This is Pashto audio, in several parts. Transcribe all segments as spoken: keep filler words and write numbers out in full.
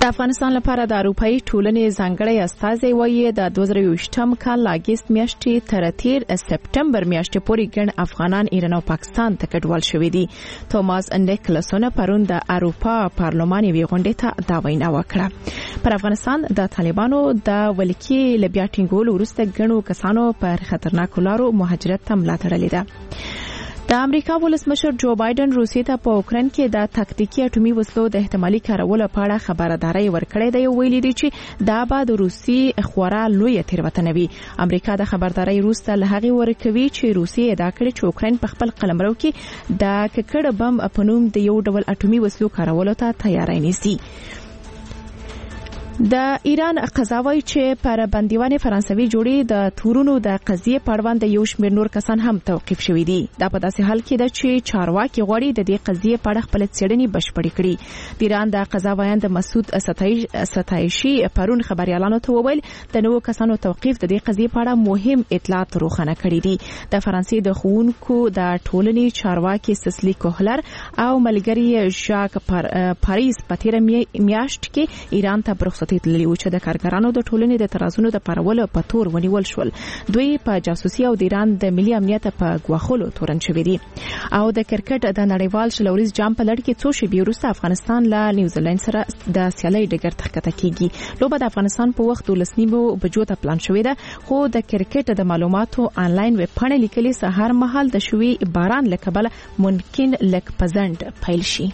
د افغانستان لپاره د اروپאי ټولنې ځانګړی استازی وایي د دوه زره یوویشتم کال لاګیست میاشتې تر تیر سپټمبر میاشتې پورې ګڼ افغانان ایران او پاکستان ته کډوال شوي دي. توماس نیکلسون پرون د اروپا پارلمان یوې غونډې ته دا وینا وکړه. پر افغانستان د طالبانو د ولکې له بیا ټینګولو وروسته ګڼو کسانو پر خطرناکو لارو مهاجرت ته ملا تړلې ده. د امریکا ولسمشر جو بایدن روسیې ته په اوکراین کې د تاکتیکي اټومي وسلو د احتمالي کارولو په اړه خبرداري ورکړې ده. ویلي دی چې دا به د روسي خورا لوی تیروتنه وي. امریکا د خبرداري وروسته له هغې ورکوي چې روسیې ادعا کړې چې اوکراین په خپل قلمرو کې د ککړ بم په نوم د یو ډول اټومي وسلو کارولو ته تیاری نیسي. د ایران قضا وايي چې پر بندیوان فرانسوي جوړې د تورونو د قضیې په اړوند یو شمېر نور کسان هم توقیف شوي دي. دا په داسې حال کې ده چې چارواکي غواړي د دې قضیې په اړه خپل څېړنې بشپړې کړي. د ایران د قضا وایند مسعود ستایشي پرون خبريالانو ته وویل د نوو کسانو توقیف د دې قضیې په اړه مهم اطلاعات روښانه کړي دي. د فرانسې د ښوونکو د ټولنې چارواکي سسلی کوهلر او ملګری ژاک پاریس په تیر میاشت کې ایران ته برخصت تللی و چې د کارګرانو د ټولنې د ترازونو د پرولو په تور ونیول شول. دوی په جاسوسي او د ایران د ملي امنیت په غواخولو تورن شوي دي. او د کرکټ د نړیوال شلوریز جام په لړ کې څو شېبې وروسته افغانستان له نیوزیلند سره د سیالۍ ډګر ته ښکته کیږي. لوبه د افغانستان په وخت دولس نیمو بجو ته پلان شوې ده، خو د کرکټ د معلوماتو آنلاین ویب پاڼې لیکلي سهار مهال د شوي باران له کبله ممکن لک پزند پیل شي.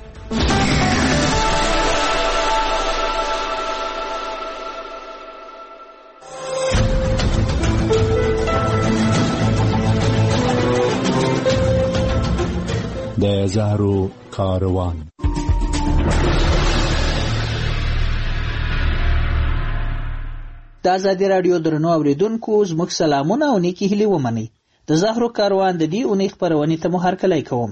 د زهرو کاروان. د ازادي رادیو درنو اوریدونکو زموږ سلامونه او نیکی هیلې ومنئ. د زهرو کاروان د دې اونۍ خپرونې ته مو هرکلی کوم.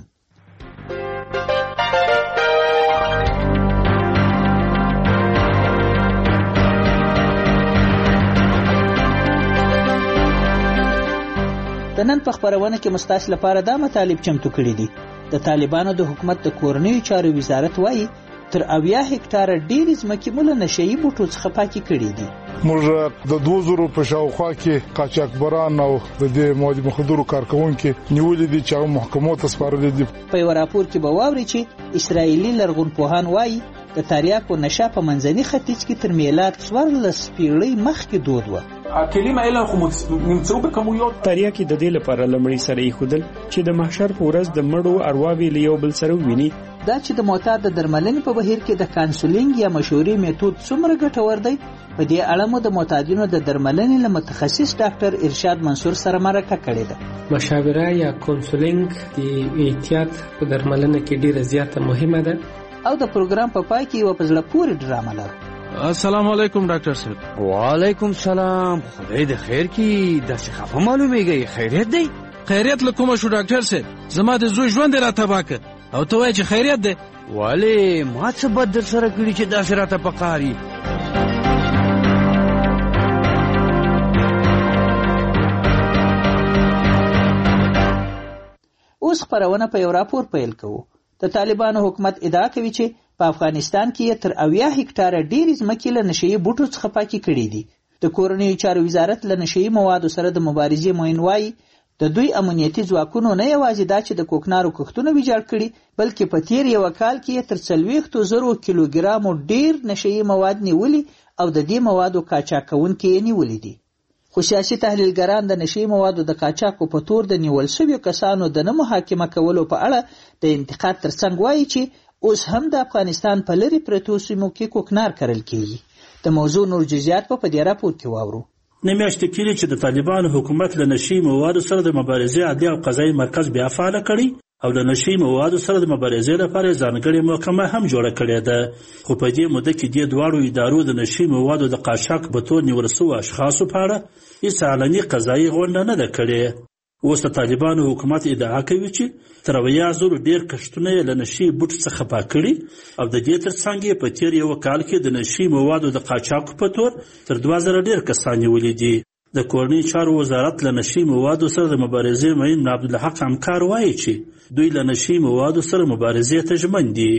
د نن په خپرونه کې مستاس لپاره دا مطالب چمتو کړي دي. د طالبانو د حکومت د کورنیو چارو وزارت وایي تر اویا هکټاره ډېرې ځمکې مو له نشهیي بوټو څخه پاکې کړي دي. موږ د دوه زرو په شاوخوا کې قاچاقبران او د دې مواد مخدرو کارکونکي نیولې دي چې هغه محکمو ته سپارلي دي. په یو راپور کې به واورئ چې اسرائیلي لرغونپوهان وایي د تریاکو نشه په منځني ختیځ کې تر میلاد څوارلس پیړۍ مخکې دود وه. کلمه اله خو نمڅو به کوميوت تریاکي د دې لپاره لمړی سره یې خودل چې د محشر په ورځ د مړو ارواوي له یو بل سره ویني. دا چې د معتاد د درملنې په بهیر کې د کانسولینګ یا مشورې میتود څومره ګټور دی، په دې اړه مو د معتادینو د درملنې له متخصص ډاکټر ارشاد منصور سره مرکه کړې ده. مشاوره یا کانسولینګ د احتیاط په درملنه کې ډیره زیاته مهمه ده. او د پروګرام په پای کې یو په زړه پورې ډرامه لرو. السلام علیکم ډاکټر صاحب. وعلیکم سلام. خدای د خیر کی داسې خفه معلومیږي. خیریت دی؟ خیریت لکوم شو ډاکټر صاحب. زما د زوی ژوند را تباہ کړ او ته وایې چې خیریت دی. ولی ما څه بد در سره کړي چې داسې راته پکاري؟ اوس خپرونه په یو راپور پیل کوو. د طالبانو حکومت ادعا کوي چې په افغانستان کې تر اویا هکټاره ډېرې ځمکې له نشهیي بوټو څخه پاکې کړي دي. د کورنیو چارو وزارت له نشهیي موادو سره د مبارزې معین وایي د دوی امنیتي ځواکونو نه یوازې دا چې د کوکنارو کښتونه ویجاړ کړي، بلکې په تیر یو کال کې تر څلوېښتو زرو کیلوګرامو ډېر نشهیي مواد نیولي او د دې موادو قاچاقونکي یې نیولي دي. خو سیاسي تحلیلګران د نشهیي موادو د قاچاقو په تور د نیول شویو کسانو د نه محاکمه کولو په اړه د انتقاد ترڅنګ وایي چې اوس هم د افغانستان په لرې پرتو سیمو کې کوکنار کرل کیږي. د موضوع نور جزئیات په دې راپور کې واورو. نه میاشتې کېږي چې د طالبانو حکومت له نشهیي موادو سره د مبارزې عدلي او قضایي مرکز بیا فعاله کړي او د نشهیي موادو سره د مبارزې لپاره ځانګړې محکمه هم جوړه کړې ده. خو په دې موده کې دې دواړو ادارو د نشهیي موادو د قاچاق په تور نیول شوو اشخاصو په اړه هېڅ علني قضایي غونډه نه ده کړې. اوس د طالبانو حکومت ادعا کوي چې تر اویا زرو ډېر کښتونه یې له نشهیي بوټو څخه پاک کړي او د دې ترڅنګ یې په تېر یوه کال کې د نشهیي موادو د قاچاقو په تور تر دوه زره ډېر کسان نیولي دي. د کورنۍ چارو وزارت له نشهیي موادو سره د مبارزې معین عبدالحق همکار وایي چې دوی له نشهیي موادو سره مبارزې ته ژمن دي.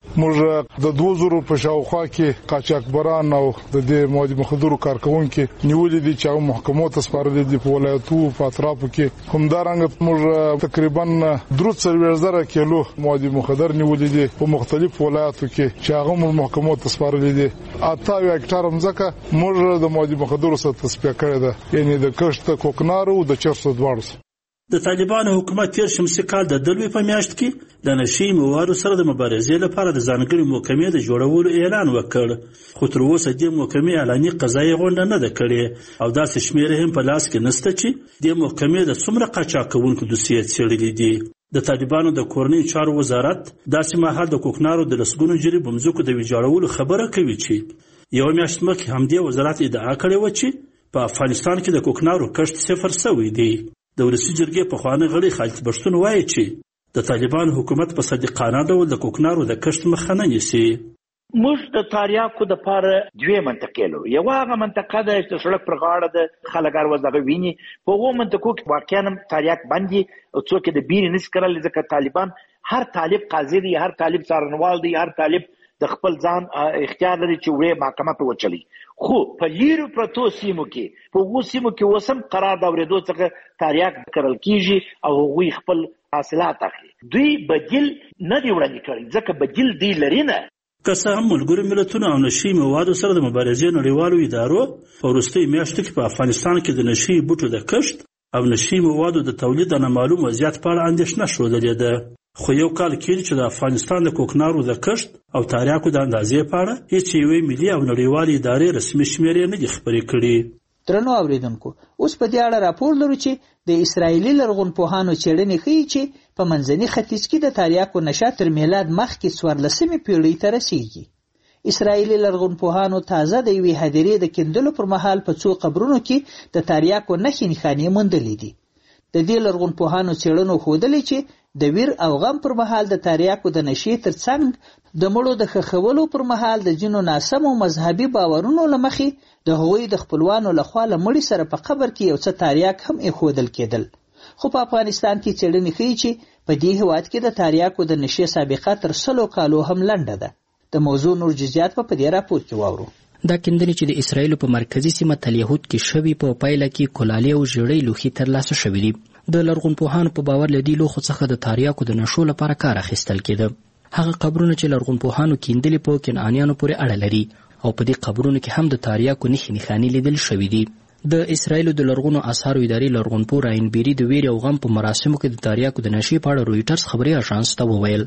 موږ د دوه زره په شاوخوا کې قاچاقبران او د دې مواد مخدرو کارکونکو نیولې دي چې محکمو ته سپارل دي په ولایتونو په اطرافو کې همدارنګه موږ تقریبا درې سوه زره کیلو مواد مخدر نیولې دي په مختلفو ولایتو کې چې هغه محکمو ته سپارل دي اته هکټار مځکه موږ د مواد مخدرو سره تصفیه کړې ده، یعنی د کښت کوکنارو او د چرسو دواړو. د طالبانو حکومت تیر شمسي کال د دلوي په میاشت کې د نشي موادو سره د مبارزې لپاره د ځانګړي محکمې د جوړولو اعلان وکړ، خو تر اوسه دې محکمې اعلاني قضایي غونډه نه ده کړې او داسې شمېرې هم په لاس کې نشته چې دې محکمې د څومره قاچاق کوونکو دوسیې څېړلې دي. د طالبانو د کورنۍ چارو وزارت داسې مهال د کوکنارو د لسګونو جریب مځکو د ویجاړولو خبره کوي چې یو میاشت مخکې همدې وزارت ادعا کړې وه چې په افغانستان کې د کوکنارو کښت صفر سوی دی. د ولسي جرګې پخوانی غړی خالد پښتون وایي چې د طالبانو حکومت په صادقانه ډول د کوکنارو د کښت مخه نه نیسي. موږ د تاریاکو د پاره دوه منطقې لرو. یو هغه منطقه ده چې سړک پر غاړه د خلګار وځغه ویني، په هغو منطقو کې واقعا تاریاک باندې او څوک د بیرې نس کړل، ځکه طالبان هر طالب قاضي دی، هر طالب څارنوال دی، هر طالب د خپل ځان اختیار لري چې وړې محکمه په وچلي. خو په لیرو پرتو سیمو کې په هغو سیمو کې اوس هم قرار د اورېدو څخه تاریاک کرل کیږي او هغوی خپل حاصلات اخلي. دوی بدیل نه دی وړاندې کړی ځکه بدیل دی لري نه. که څه هم ملګرو ملتونو او نشي موادو سره د مبارزې نړیوالو ادارو په وروستیو میاشتو کې په افغانستان کې د نشي بوټو د کښت او نشي موادو د تولید د نامعلوم وضعیت په اړه اندېښنه ښودلې ده. خو یو کال کېږي چې د افغانستان د کوکنارو د کښت او تاریاکو د اندازې په اړه هېڅ یوې ملي او نړیوالې ادارې رسمي شمېرې نه دي خپرې کړي. درنو اوریدونکو، اوس په دې اړه راپور لرو چې د اسرایلي لرغونپوهانو څېړنې ښیي چې په منځني ختیځ کې د تاریاکو نشه تر میلاد مخکې څوارلسمې پیړۍ ته رسیږي. اسرایلي لرغونپوهانو تازه د یوې هدیرې د کیندلو پر مهال په څو قبرونو کې د تاریاکو نښې نښانې موندلې دي. د دې لرغونپوهانو څېړنو ښودلې چې د ویر او غم پر مهال د تاریاکو د نشې ترڅنګ د مړو د ښخولو پر مهال د ځینو ناسمو مذهبي باورونو له مخې د هغوی د خپلوانو لخوا له مړي سره په قبر کې یو څه تاریاک هم ایښودل کېدل. خو په افغانستان کې څېړنې ښیي چې په دې هېواد کې د تاریاکو د نشې سابقه تر سلو کالو هم لنډه ده. د موضوع نور جزئیات په دې راپور کې واورو. دا کیندنې چې د اسرایلو په مرکزي سیمه تلیهود کې شوي په پایله کې کولالي او ژیړی لوښي ترلاسه شوي دي. د لرغونپوهانو په باور له دې لوښو څخه د تاریاکو د نشو لپاره کار اخیستل کېده. هغه قبرونه چې لرغونپوهانو کیندلي په کنعانیانو پورې اړه لري او په دې قبرونو کې هم د تاریاکو نښې نښانې لیدل شوي دي. د اسرایلو د لرغونو آثارو ادارې لرغونپوه راین بیري د ویر او غم په مراسمو کې د تاریاکو د نشې په اړه رویټرز خبري اژانس ته وویل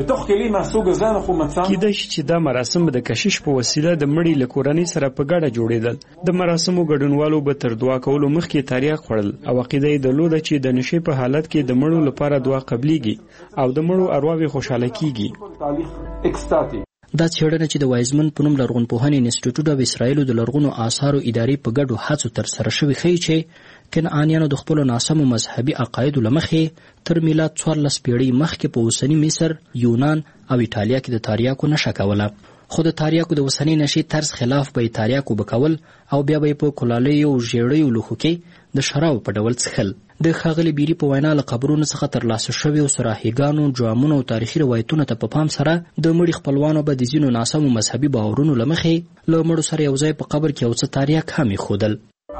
کیدای شي چې دا مراسم د کشش په وسیله د مړي له کورنۍ سره په ګډه جوړېدل. د مراسمو ګډونوالو به تر دعا کولو مخکې تاریاک خوړل او عقیده یې درلوده چې د نشې په حالت کې د مړو لپاره دعا قبلیږي او د مړو ارواوې خوشحاله کیږي. دا څېړنه چې د وایزمن په نوم لرغونپوهنې انسټیټیوټ د اسرایلو د لرغونو آثارو ادارې په ګډو هڅو ترسره شوې ښیي چې کنعانیانو د خپلو ناسمو مذهبي عقایدو له مخې تر میلاد څوارلس پیړۍ مخکې په اوسني مصر، یونان او ایټالیا کې د تاریاکو نشه کوله. خو د تاریاکو د اوسنۍ نشې طرز خلاف به یې تاریاکو به کول او بیا به یې په کولالیو او ژیړیو لوښو کې د شرابو په ډول څښل. د ښاغلي بیري په وینا له قبرونو څخه ترلاسه شویو سراهیګانو، جامونو او تاریخي روایتونو ته په پام سره د مړي خپلوانو به د ځینو ناسمو مذهبي باورونو له مخې له مړو سره یو ځای په قبر کې یو څه تاریاک هم ایښودل.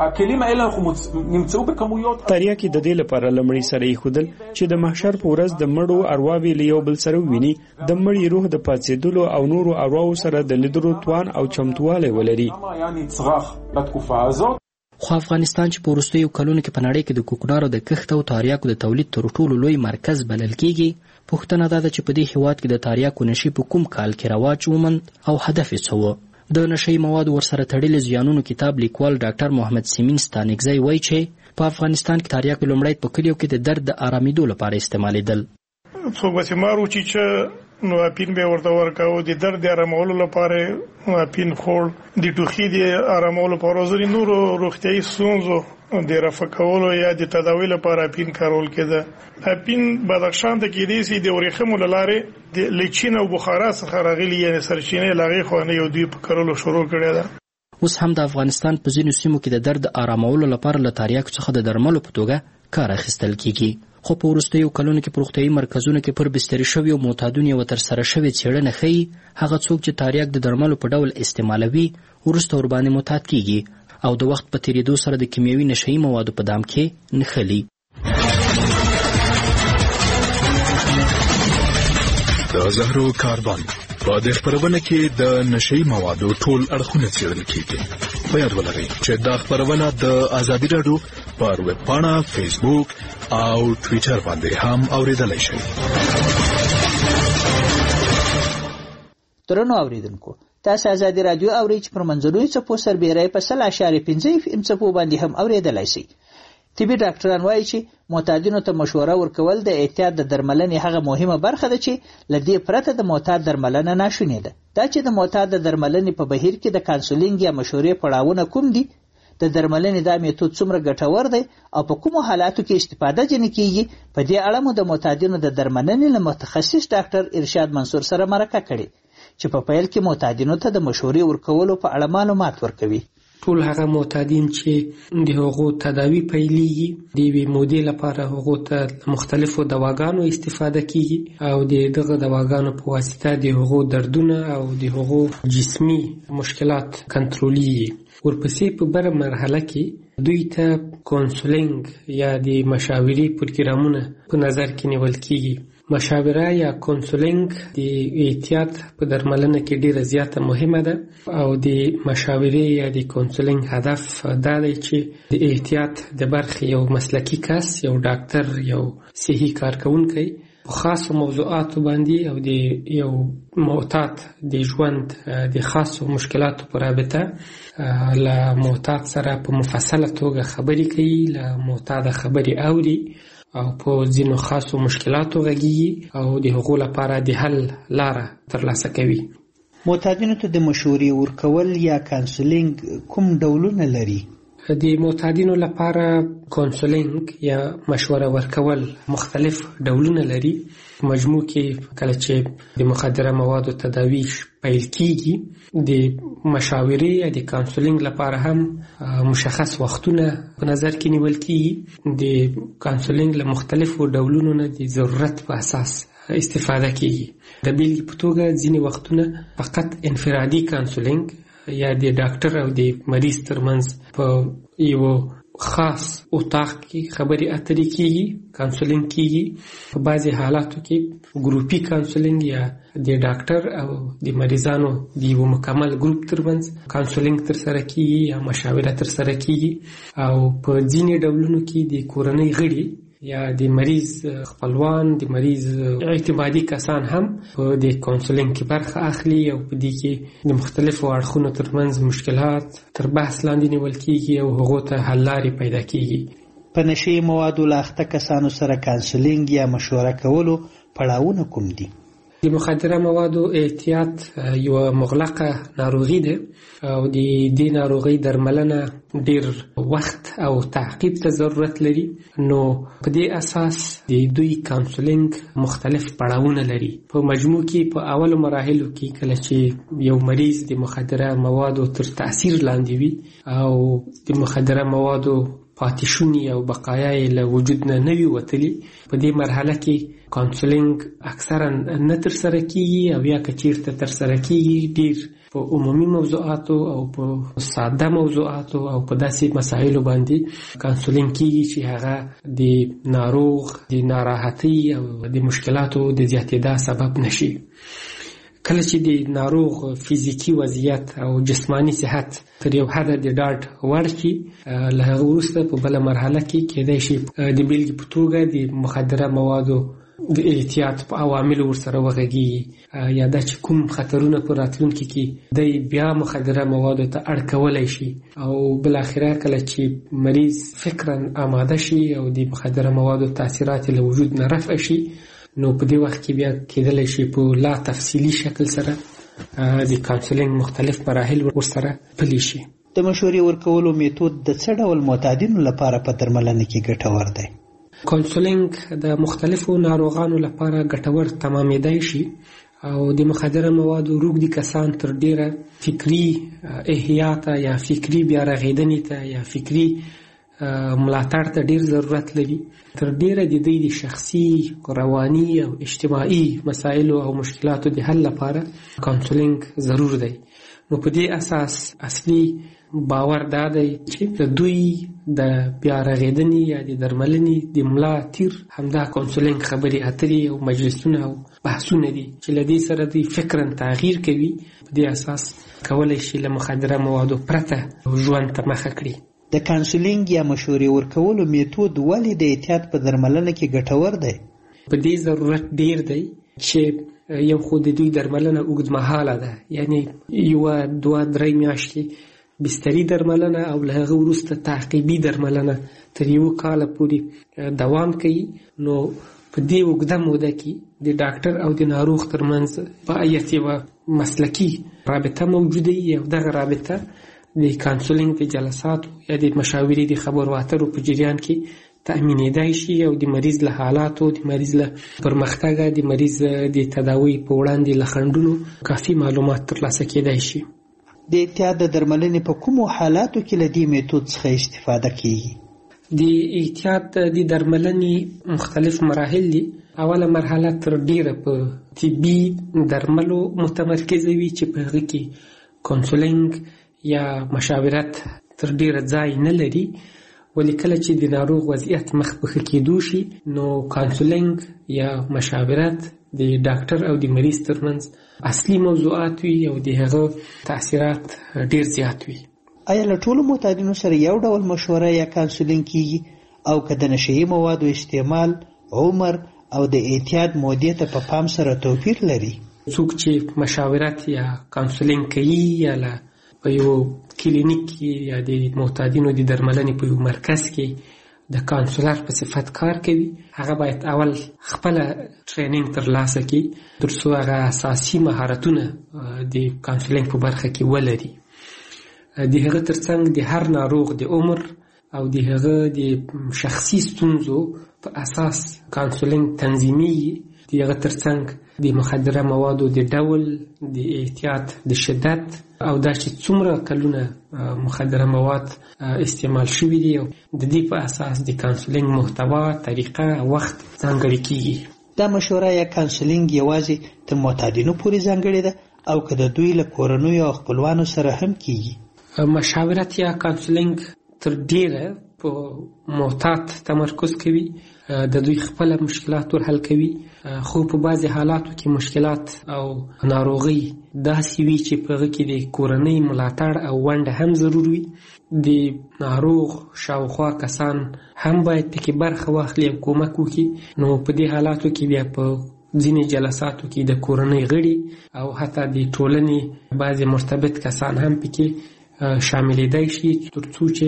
تاریاکي د دې لپاره له مړي سره ایښودل چې د محشر په ورځ د مړو ارواوې له یو بل سره وویني، د مړي روح د پاڅېدلو او نورو ارواو سره د لیدلو توان او چمتوالی ولري. خو افغانستان چې په وروستیو کلونو کې په نړۍ کې د کوکنارو د کښت او تاریاکو د تولید تر ټولو لوی مرکز بلل کېږي، پوښتنه دا ده چې په دې هېواد کې د تاریاکو نشې په کوم کال کې رواج وموند او هدف یې څه و. د نشهیي موادو ورسره تړلي زیانونو کتاب لیکوال ډاکټر محمد سیمین ستانکزی وایي چې په افغانستان کې تاریاکو لومړی په کلیو کې د درد د آرامېدو لپاره استعمالېدل. څوک به بیمار و چې نو اپین به ورته ورکاو، د درد د آرامولو لپاره اپین خور، د ټوخي د آرامولو لپاره، ځینې نورو روغتیایي ستونزو د رفع کولو یا د تداوی لپاره اپین کارول کېده. اپین بدخشان ته کېدای شي د ورېښمو له لارې د لیچین او بخارا څخه راغلي، یعنې سرچینې له هغې خوا نه یو دوی په کرلو شروع کړې ده. اوس هم د افغانستان په ځینو سیمو کې د درد آرامولو لپاره له تاریاکو څخه د درملو په توګه کار اخیستل کېږي. خو په وروستیو کلونو کې په روغتیايي مرکزونو کې پر بستري شوي او معتادونو یوه ترسره شوې څېړنه ښیي هغه څوک چې تریاک د درملو په ډول استعمالوي وروسته ورباندې معتاد کیږي او د وخت په تېرېدو سره د کیمیاوي نشهیي موادو په دام کې نښلي. د زهرو کاربن په دې خپرونه کې د نشهیي موادو ټول اړخونه څېړل کیږي. په یاد ولرئ چې دا خپرونه د ازادي راډیو پر ویب پاڼه، فیسبوک او ټویټر باندې هم اورېدلی شئ. درنو اوریدونکو، تاسو ازادي راډیو اورئ چې پر منځنوي څپو سربېره په سل اعشاریه پنځه اف ام څپو باندې هم اورېدلی شئ. طبي ډاکټران وایي چې معتادینو ته مشوره ورکول د احتیاط د درملنې هغه مهمه برخه ده چې له دې پرته د معتاد درملنه ناشونې ده. دا چې د معتاد د درملنې په بهیر کې د کانسولینګ یا مشورې پړاوونه کوم دي، د درملنې دا میتود څومره ګټور دی او په کومو حالاتو کې استفاده ځینې کیږي، په دې اړه مو د معتادینو د درملنې له متخصص ډاکټر ارشاد منصور سره مرکه کړې چې په پیل کې معتادینو ته د مشورې ورکولو په اړه معلومات ورکوي. ټول هغه معتادین چې د هغو تداوی پیلیږي د یوې مودې لپاره هغو ته مختلفو دواګانو استفاده کیږي او د دغه دواګانو په واسطه د هغو دردونه او د هغو جسمي مشکلات کنټرولېږي. ورپسې په بله مرحله کې دوی ته کونسلینګ یا د مشاورې پروګرامونه په نظر کې نیول کیږي. مشاوره یا کونسلینګ د احتیاط په درملنه کې ډیره زیاته مهمه ده او د مشاورې یا د کونسلینګ هدف دا دی چې د احتیاط د برخې یو مسلکی کس، یو ډاکټر، یو صحي کارکونکی په خاصو موضوعاتو باندې او د یو معتاد د ژوند د خاصو مشکلاتو په رابطه له معتاد سره په مفصله توګه خبرې کوي، له معتاد خبرې اوري او په ځینو خاصو مشکلاتو غږیږي او د هغو لپاره د حل لاره ترلاسه کوي. معتادینو ته د مشورې ورکول یا کانسلینګ کوم ډولونه لري؟ د معتادینو لپاره کونسلینګ یا مشوره ورکول مختلف ډولونه لري. مجموع کې کله چې د مخدره موادو تداوی پیل کیږي، د مشاورې یا د کانسلینګ لپاره هم مشخص وختونه په نظر کې نیول کیږي. د کانسلینګ له مختلفو ډولونو نه د ضرورت په اساس استفاده کیږي. د بیلګې په توګه ځینې وختونه فقط انفرادي کانسلینګ یا د ډاکټر او د مریض ترمنځ په یو خاص اتاق کې خبرې اترې کیږي، کانسلینګ کیږي. په بعضې حالاتو کې ګروپي کانسلینګ یا د ډاکټر او د مریضانو د یو مکمل ګروپ ترمنځ کانسلینګ ترسره کیږي یا مشاوره ترسره کیږي. او په ځینې ډولونو کې د کورنۍ غړي یا د مریض خپلوان، د مریض اعتمادي کسان هم په د کونسلینګ کې برخه اخلي او په دې کې د مختلفو اړخونو ترمنځ مشکلات تر بحث لاندې نیول کیږي او هغو ته حل لارې پیدا کیږي. په نشهیي موادو له اخته کسانو سره کانسلینګ یا مشوره کولو پړاوونه کوم دي؟ د مخدره موادو احتیاط یو مغلقه ناروغي ده او د دې ناروغي درملنه ډیر وخت او تعقیب ته ضرورت لري. نو په دې اساس د دوی کانسلینګ مختلف پړاوونه لري. په مجموع کې په اولو مراحلو کې کله چې یو مریض د مخدره موادو تر تاثیر لاندې وي او د مخدره موادو پاتیشونی او بقایای له وجود نه نوي وتلی، په دې مرحله کې کانسلینګ اکثرا نه ترسره کیږي او یا که چیرته ترسره کیږي ډیر په عمومي موضوعاتو او په ساده موضوعاتو او په داسې مسایلو باندې کانسلینګ کیږي چې هغه د ناروغ د ناراحتۍ او د مشکلاتو د زیاتېدا سبب نشي. کله چې د ناروغ فزیکی وضعیت او جسمانی صحت تر یو حد د ډاډ وړ شي، له هغه وروسته په بله مرحله کې کېدای شي د بیلګې په توګه د مخدره موادو د احتیاط په عواملو ورسره وغږیږي یا دا چې کوم خطرونه په راتلونکي کې دی بیا مخدره موادو ته اړ کولی شي او بالاخره کله چې مریض فکرا آماده شي او د مخدره موادو تاثیرات له وجود نه رفع شي، نو په دې وخت کې بیا کېدلی شي په لا تفصیلي شکل سره د کانسلینګ مختلف مراحل ورسره پلي شي. د مشورې ورکولو میتود د څه ډول معتادینو لپاره په درملنه کې ګټور دی؟ کانسلینګ د مختلفو ناروغانو لپاره ګټور تمامېدای شي او د مخدره موادو روږدي کسان تر ډیره فکری احیاء ته یا فکری بیا رغېدنې ته یا فکری ملاتړ ته ډیر ضرورت لري. تر ډیره د دوی د شخصي رواني او اجتماعي مسایلو او مشکلاتو د حل لپاره کاونسلینګ ضرور دی. نو په دې اساس اصلي باور دا دی چې د دوی د بیا رغېدنې یا د درملنې د ملا تیر همدا کاونسلینګ خبرې اترې او مجلسونه او بحثونه دي چې له دې سره دوی فکراً تغییر کوي. په دې اساس کولی شي له مخدره موادو پرته ژوند ته مخه کړي. د کاونسلینګ یا مشورې ورکولو میتود ولې د احتیاط په درملنه کې ګټور دی؟ په دې ضرورت ډیر دی چې یو خو د دوی درملنه اوږدمهاله ده، یعنی یوه دوه درې میاشتې بستري درملنه او له هغه وروسته تعقیبي درملنه تر یو کاله پورې دوام کوي. نو په دې اوږده موده کې د ډاکټر او د ناروغ ترمنځ باید یوه مسلکي رابطه موجوده وي او دغه رابطه د کاونسلینګ په جلساتو یا د مشاورې د خبرو اترو په جریان کې تأمینېدای شي او د مریض له حالاتو، د مریض له پرمختګه، د مریض د تداوی په وړاندې له خنډونو کافي معلومات ترلاسه کېدای شي. د احتیاط د درملنې په کومو حالاتو کې له دې میتود څخه استفاده کیږي؟ د احتیاط د درملنې مختلف مراحل دي. اوله مرحله تر ډیره په طبي درملو متمرکزه وي چې په هغه کې کاونسلینګ یا مشاورت تر ډیره ځای نه لري، ولی کله چې د ناروغ وضعیت مخ په ښه کېدو شي نو کاونسلینګ یا مشاورت د ډاکټر او د مریض ترمنځ اصلي موضوعات وي او د هغه تاثیرات ډیر زیات وي. آیا له ټولو معتادینو سره یو ډول مشوره یا کاونسلینګ کیږي او که د نشهیي موادو استعمال، عمر او د احتیاط مودې ته په پام سره توپیر لري؟ څوک چې مشاورت یا کاونسلینګ کوي یا له په یو کلینیک کې یا د معتادینو د درملنې په یو مرکز کې د کاونسلر په صفت کار کوي، هغه باید اول خپله ټرینینګ ترلاسه کړي تر څو هغه اساسي مهارتونه د کاونسلینګ په برخه کې ولري. د هغه ترڅنګ د هر ناروغ د عمر او د هغه د شخصي ستونزو په اساس کاونسلینګ تنظیمي. د هغه ترڅنګ د مخدره موادو د ډول، د احتیاط د شدت او دا چې څومره کلونه مخدره مواد استعمال شوي دي او د دې په اساس د کاونسلینګ محتوا، طریقه، وخت ځانګړی کیږي. دا مشوره یا کاونسلینګ یوازې تر معتادینو پورې ځانګړې ده او که د دوی له کورنیو او خپلوانو سره هم کیږي؟ مشاورت یا کاونسلینګ تر ډیره په معتاد تمرکز کوي، د دوی خپل مشکلات ور حل کوي، خو په بعضی حالاتو کې مشکلات او ناروغي داسې وي چې په هغه کې د کورنۍ ملاتړ او ونډه هم ضرور وي. د ناروغ شاوخوا کسان هم باید پکې برخه واخلي او کومک وکړي. نو په دې حالاتو کې بیا په ځینې جلساتو کې د کورنۍ غړي او حتی د ټولنې بعضی مرتبط کسان هم پکې شاملېدای شي تر څو چې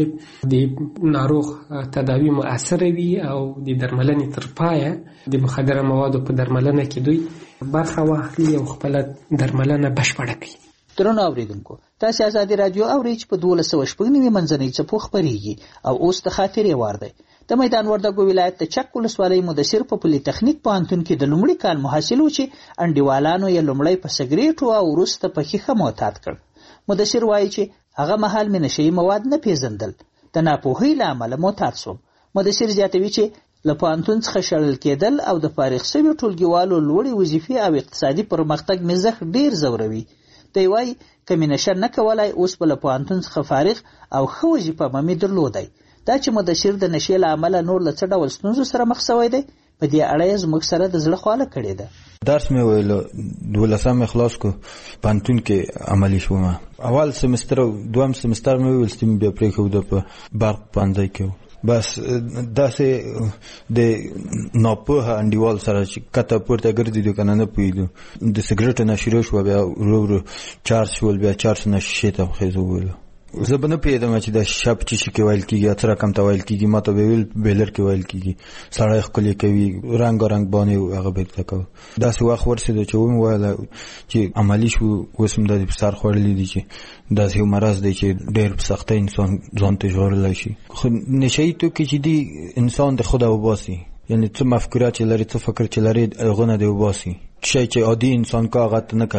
د ناروغ تداوی مؤثره وي او د درملنې تر پایه د مخدره موادو په درملنه کې دوی برخه واخلي او خپله درملنه بشپړه کړي. درنو اوریدونکو، تاسو آزادي رادیو اورئ چې په دولس سوه شپږ نوي منځنۍ څپو خپرېږي او اوس د خاطرې وار دی. د میدان وردګو ولایت د چک ولسوالۍ مدثر په پولي تخنیک پوهنتون کې د لومړي کال محصل و چې انډیوالانو یې لومړی په سګریټو او وروسته په ښیښه معتاد کړ. مدثر وایي چې هغه مهال مې نشهیي مواد نه پیژندل، د ناپوهۍ له امله معتاد شوم. مدثر زیاتوي چې له پوهنتون څخه شړل کېدل او د فارغ شوي ټولګیوالو لوړې وظیفې او اقتصادي پرمختګ مې زښت ډېر ځوروي. دی وایي که مې نشه نه کولای اوس به له پوهنتون څخه فارغ او ښه وظیفه به مې درلودی. دا چې مدثر د نشې له امله نور له څه ډول ستونزو سره مخ شوی دی، په دې اړه یې زموږ سره د زړه خواله کړې ده. درس مې ویلو دولسم مې خلاص کو، پوهنتون کې عملي شوم. اول سمستر او دویم سمستر مې ویل چې بیا پرېښود په برق پوهنځی کې. بس داسې د ناپوهه انډیوال سره چې کته پورته ګرځېدو که نه نه پوهېدو، د سګرټو نه شروع شوه، بیا ورو ورو چارج شول، بیا چارج نه شیشې ته خېزو ویلو. زه به نه پوهېدم چې دا شیشه په چیشي کې ویل کېږي، څه رقم ته ویل کېږي. ما ته به ویل بیلر کې ویل کېږي. سړی ښکلې کوي، رنګارنګ باندې هغه به ته کوه. داسې وخت ورسېدو چې ومې ویله چې عملي شو. اوس هم دا د په سر خوړلي دي چې داسې یو مرض دی چې ډېر په سختۍ انسان ځان ته ژغورلی شي. خو نشهیي توکي چې دي انسان د خوده وباسي، یعنې څه مفکوره چې لري، څه فکر چې لري، هغه نه دی وباسي. شی چې عادي انسان کا هغه ته نه کوي.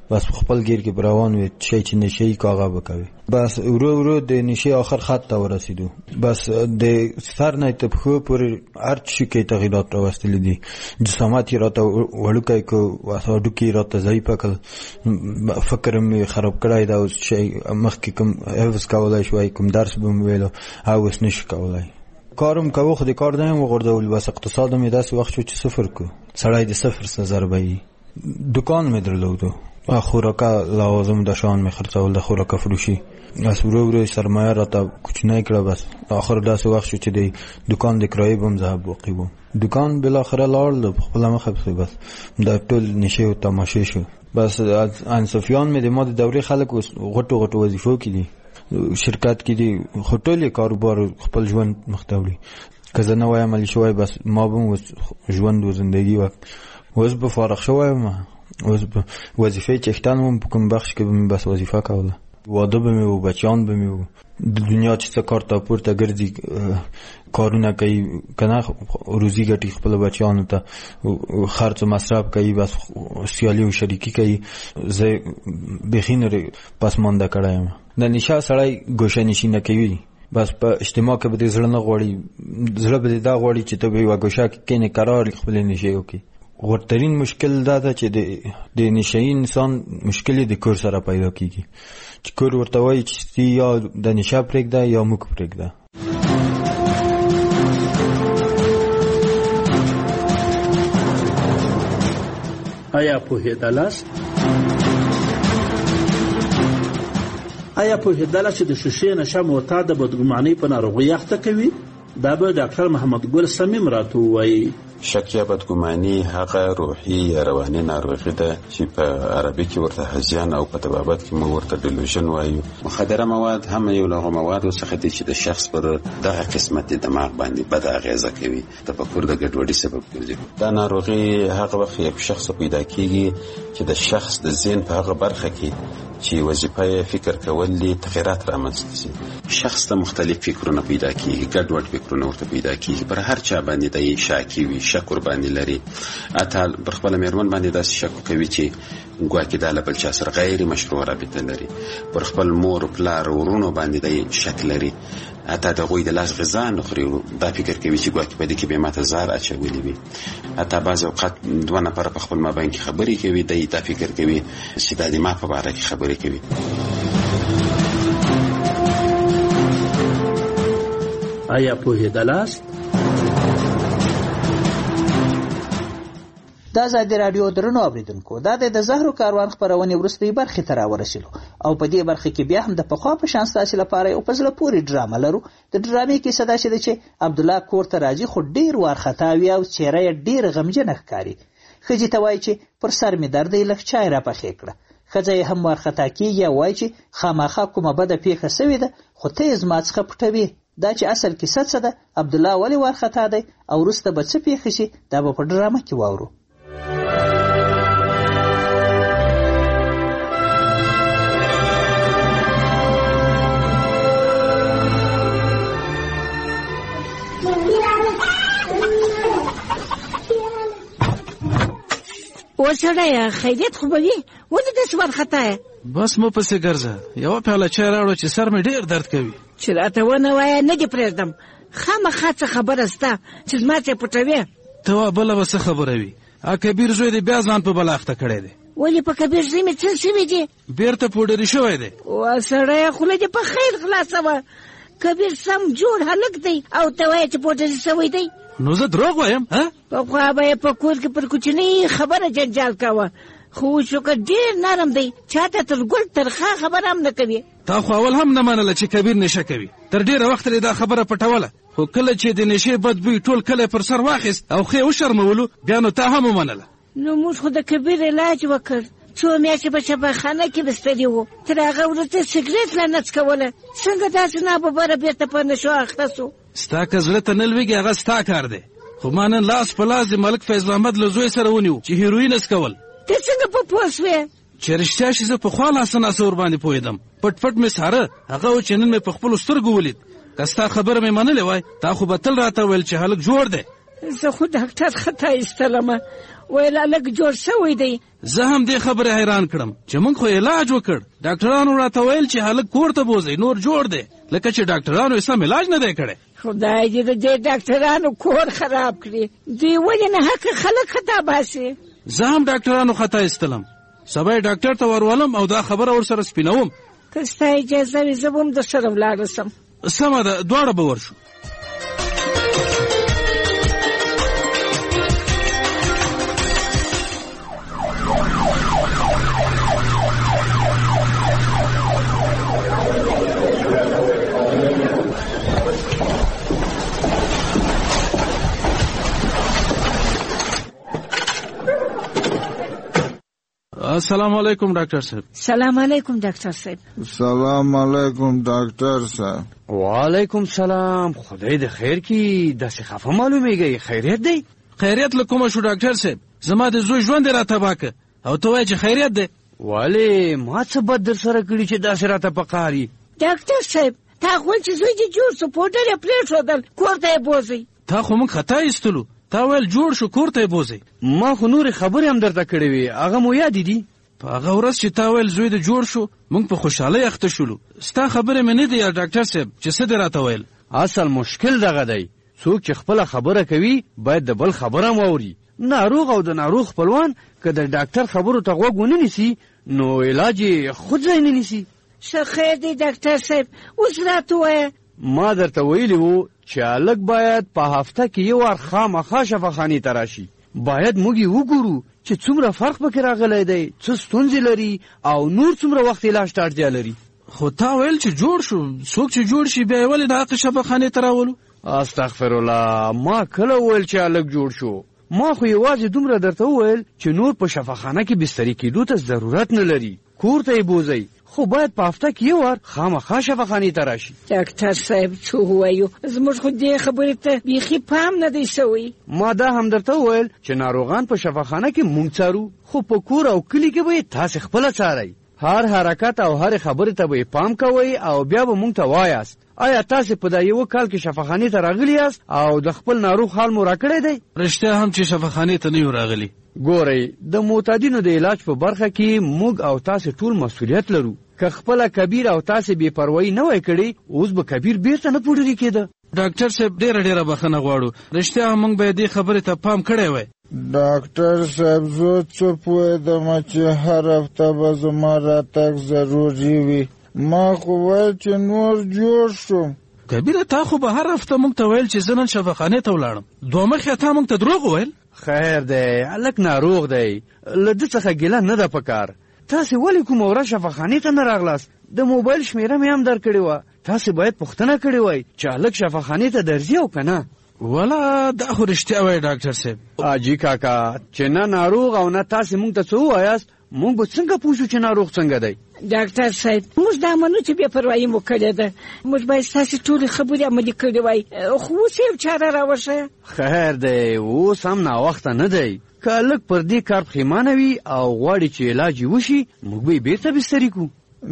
بس خپل گیر کې روان وي شي چې نشي کاغه وکوي. بس ورو ورو د نشي اخر خط ته ورسیدو. بس د سر نه ته په پورې هر څه کې تغیرات راوستل دي. جسامت راته وړوکی کو واساډو کې راته ضعیف کړ. فکر مې خراب کړای دا اوس شي مخکې کوم حفظ کولای شوی کوم درس به مې ویلو او اوس نشي کولای. کارم کوو خو د کار دایم وغورځول. بس اقتصاد مې داسې وخت شو چې صفر کو سړی د صفر څخه ضربه. دکان مې درلودو خوراکه لوازم د شان مې خرڅول د خوراکه فروشي. بس ورو ورو سرمایه راته کوچنی کړه. بس اخر داسې وخت شو چې د دکان د کرایې بم ذهب واقع وو. دکان بل اخر لاړ په خپل مخه بس د ټول نشه او تماشې شو. بس انصفیان مې د ما د دورې خلک غټو غټو وظیفو کې دي شرکت کې دي خټولې کاروبار خپل ژوند مختوي. که زه نه وایم علی شوی بس ما به ژوند و زندگی وک اوس به فارغ شوم. اوس به وظیفه چختان مم کوم بخش کې بس وظیفه کوله. واده به مې و بچیان به مې و د دنیا چې څه کار ته پورته ګرځي کارونه کوي کنه روزي ګټي خپل بچیانو ته خرڅ مصرف کوي. بس سیالي او شریکی کوي. زه بخینره پسمانده کړم. د نشه سړی ګوشه نشي نه کوي. بس په اجتماع کې به د زړه نه غوړي زړه به دا غوړي چې ته به یو ګوشه کې نه قرار خپل نشي وکي. غوړترین مشکل دا ده چې د نشئی انسان مشکل د کور سره پیدا کیږي چې کور ورته وایي چې یا د نشه پرېږده یا موږ پرېږده. آیا پوهېدلاست آیا پوهېدلاست چې د شیشې نشه معتاد د بدګمانۍ په ناروغۍ اخته کوي؟ دا به ډاکټر محمد ګل صمیم راته ووایي. شک یا بدګماني هغه روحي یا رواني ناروغي ده چې په عربي کې ورته هذیان او په طبابت کې موږ ورته ډیلوژن وایو. مخدره مواد هم یو له موادو څخه دي چې د شخص پر دغه قسمت د دماغ باندې بد اغیزه کوي، تفکر د ګډوډۍ سبب ګرځي. دا ناروغي هغه وخت یو شخص پیدا کیږي چې د شخص د ذهن په هغه برخه کې چې وظیفه فکر کول دي تغیرات رامنځته شي. شخص ته مختلف فکرونه پیدا کیږي، ګډوډ فکرونه ورته پیدا کیږي. پر هر چا باندې د شاکی وي، شک ور باندې لري. اته پر خپل میرمن باندې داسې شک کوي چې ګواکې د بل چا سره غیر مشروع رابطه لري. پر خپل مور پلار ورونو باندې د شک لري. اته د غوی د لاس غذا نه خوري، دا فکر کوي چې ګواکې په دې کې به ماته زار اچولې وي. اته بعض اوقات دوه نفر په خپل مابین کې خبرې کوي، د دا فکر کوي چې د دې ما په اړه کې خبرې کوي. آیا پوهېدلاست؟ دا ازادي راډیو درنو اوریدونکو، دا د زهرو کاروان خبرونه ورستۍ برخه ته راورسېلو او په دې برخه کې بیا هم د پخوا په شان ستاسو لپاره یو پزله پوری ډرامه لرو. د ډرامې کې صدا شته چې عبد الله کور ته راځي خو ډیر وارخطا وي او چهره یې ډیر غمجن ښکاري. خځې ته وایي چې پر سر مې درد دی، لږ چای را پخې کړه. ښځه یې هم وارخطا کېږي او وایي چې خامخا کومه بده پیښه سوې ده خو ته یې زما څخه پټوې. دا چې اصل کیسه څه ده، عبد الله ولې وارخطا دی او وروسته به څه پیښه شي، دا به په ډرامه کې واورو. وسړی خیریت خو به وي، ولې داسې وارخطا یې؟ بس مو پسې ګرځه، یوه پیاله چای راوړه چې سر مې ډېر درد کوي. چې راته ونه وایه نه دې پرېږدم. خامخا څه خبره سته چې زما څه پټوې؟ ته وا بله به څه خبره وي؟ ا کبیر زوی دې بیا ځان په بله اخته کړی دی. ولې په کبیر زوی مې څه سوي دي؟ بېرته پوډري شوی دی. وسړیه خوله دې په خیر خلاصه وه. کبیر سم جوړ هلک دی او ته وایې چې پوډري سوی دی. نو زه دروغ وایم؟ پخوا به یې په کور کې پر کوچنۍ خبره جنجال کوه، خو اوس که ډېر نرم دی، چاته تر ګل ترخه خبره هم نه کوي. تا خو اول هم نه منله چې کبیر نشه کوي، تر ډېره وخته یې دا خبره پټوله، خو کله چې د نشې بد بوی ټول کلی پر سر واخیست او ښې وشرمولو بیا نو تا هم ومنله. نو موږ خو د کبیر علاج وکړ، څو میاشتې په شفاخانه کې بستري وو، تر هغه وروسته سګرېټ لا نه څکوله. څنګه داسې ناببره بېرته په نشو اخته سو؟ ستا که زړه ته نه لوېږي هغه ستا کار دی، خو ما نن لاس په لاس د ملک فیض احمد له زوی سره ونیو چې هیروین څکول. ته څنګه په پوه سوې؟ چې رښتیا شي زه پخوا لاسه ناسه ورباندې پوهېدم، پټ پټ مې څاره، هغه و چې نن مې په خپلو سترګو ولید. که ستا خبره مې منلې وای تا خو به تل راته ویل چې هلک جوړ دی، زه خو ډاکټر خطا ایستلم ویل هلک جوړ شوی دی. زه هم دې خبرې حیران کړم چې موږ خو علاج وکړ، ډاکټرانو راته ویل چې هلک کور ته بوځئ نور جوړ دی، لکه چې ډاکټرانو یې سم علاج نه دی کړی. خدای دې د دې ډاکټرانو کور خراب کړي، دوی ولې نه حق خلک خطا باسي. زه هم ډاکټرانو خطا ایستلم، سبا یې ډاکټر ته ورولم او دا خبره ورسره سپینوم. که ستا اجازه وي زه به هم درسره ولاړه سم. سمه ده، دواړه به ورشو. السلام علیکم ډاکټر صاحب. سلام علیکم ډاکټر صاحب. سلام علیکم ډاکټر صاحب. وعلیکم سلام. خدای دې خیر کی، داسې خفه معلومیږي، خیریت دی؟ خیریت له کومه شو ډاکټر صاحب؟ زما د زوی ژوند را تباه که او ته وایې چې خیریت دی. ولې ما څه بد در سره کړي چې داسې راته پکاري؟ ډاکټر صاحب تا غوښتل چې زوی دې جوړ شو، پوډر یې پرېښودل، کور ته یې بوځئ. تا خو موږ خطا ایستلو، تا ویل جوړ شو کور ته یې بوځئ. ما خو نورې خبرې هم درته کړې وې، هغه مو یادې دي؟ په هغه ورځ چې تا ویل زوی دې جوړ شو موږ په خوشحالۍ اخته شولو. ستا خبرې مې نه دي یا ډاکټر صاحب چې څه دې راته ویل؟ اصل مشکل دغه دی، څوک چې خپله خبره کوي باید د بل خبره هم واوري. ناروغ او د ناروغ خپلوان که د ډاکټر خبرو ته غوږ ونه نیسي نو علاج یې خود ځای نه نیسي. ښه خیر دی ډاکټر صاحب، اوس راته ووایه. ما درته ویلي وو چې هلک باید په هفته کې یو وار خامخا شفاخانې ته راشي. باید موږ یې وګورو چې څومره فرق پکې راغلی دی، څه ستونزې لري او نور څومره وخت علاج ته اړتیا لري. خو تا ویل چې جوړ شو، څوک چې جوړ شي بیا یې ولې د هغې شفاخانې ته راولو؟ استغفرالله، ما کله ویل چې هلک جوړ شو؟ ما خو یوازې دومره درته وویل چې نور په شفاخانه کې بستري کېدو ته ضرورت نه لري، کور ته یې بوځئ، خو باید په هفته کې یو وار خامخا شفاخانې ته راشي. ډاکټر صاحب څه ووایو، زموږ خو دې خبرې ته بیخي پام نه دی شوی. ما دا هم درته وویل چې ناروغان په شفاخانه کې مونږ څارو، خو په کور او کلي کې به یې تاسې خپله څارئ. هر حرکت او هر خبرې ته به پام کوئ او بیا به مونږ ته وایاست آیا تاسې په دا یو کال کې شفاخانې ته راغلي یاست او د خپل ناروغ حال مو راکړی دی؟ رښتیا هم چې شفاخانې ته نه یو راغلي. ګورئ، د معتادینو د علاج په برخه کې موږ او تاسې ټول مسؤلیت لرو. که خپله کبیر او تاسې بې پروایي نه وای کړې اوس به کبیر بیرته نه پوډري کېده. ډاکټر صاحب ډېره ډېره بخښنه غواړو، رښتیا هم موږ به یې دې خبرې ته پام کړی وای. ډاکټر صاحب زه څه پوهېدم چې هر هفته به زما راتګ ضروري وي، ما خو ویل چې نور جوړ شوم. کبیره تا خو به هر هفته موږ ته ویل چې زه نن شفاخانې ته ولاړم، دوه مخې تا موږ ته دروغ وویل. خیر دی، هلک ناروغ دی، له ده څخه ګیله نه ده پکار. تاسې ولې کومه ورځ شفاخانې ته نه راغلاست؟ د موبایل شمیره مې هم درکړې وه، تاسې باید پوښتنه کړې وای چې هلک شفاخانې ته درځي او که نه. والا دا خو رښتیا وایي ډاکټر صاحب. حاجي کاکا چې نه ناروغ او نه تاسې موږ ته څه ووایاست، موږ به څنګه پوه شو چې ناروغ څنګه دی؟ ډاکټر صاحب موږ دا منو چې بې پروایي مو کړې ده، موږ باید ستاسې ټولې خبرې عملي کړې وای، خو اوس یو چاره راوښیه. خیر دی، اوس هم ناوخته نه دی. که هلک پر دې کار پښیمانه وي او غواړي چې علاج یې وشي موږ به یې بېرته بستري کړو.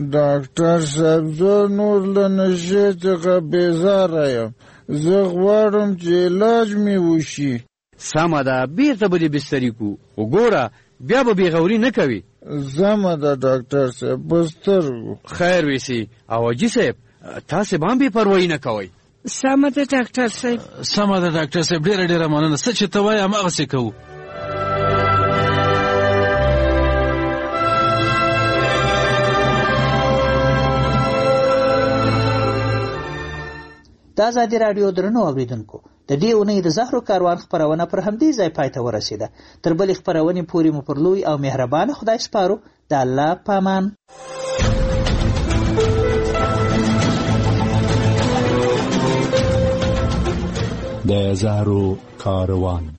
ډاکټر صاحب زه نور له نشې څخه بېزاره یم، زه غواړم چې علاج مې وشي. سمه ده، بېرته به دې بستري کړو، وګوره بیا به بېغوري نه کوي. سمه ده ډاکټر صاحب، په سترګو. خیر ویسي. او حاجي صاحب تاسې به هم بې پروایي نه کوئ. سمه ده ډاکټر صاحب. سمه ده ډاکټر صاحب، ډېره ډېره مننه، څه چې ته وایې هماغسې کوو. د ازادي راډیو درنو اوریدونکو، د دې اونۍ د زهرو کاروان خپرونه پر همدې ځای پای ته ورسېده. تر بلې خپرونې پورې مو پر لوی او مهربانه خدای سپارو. د الله په امان. د زهرو کاروان.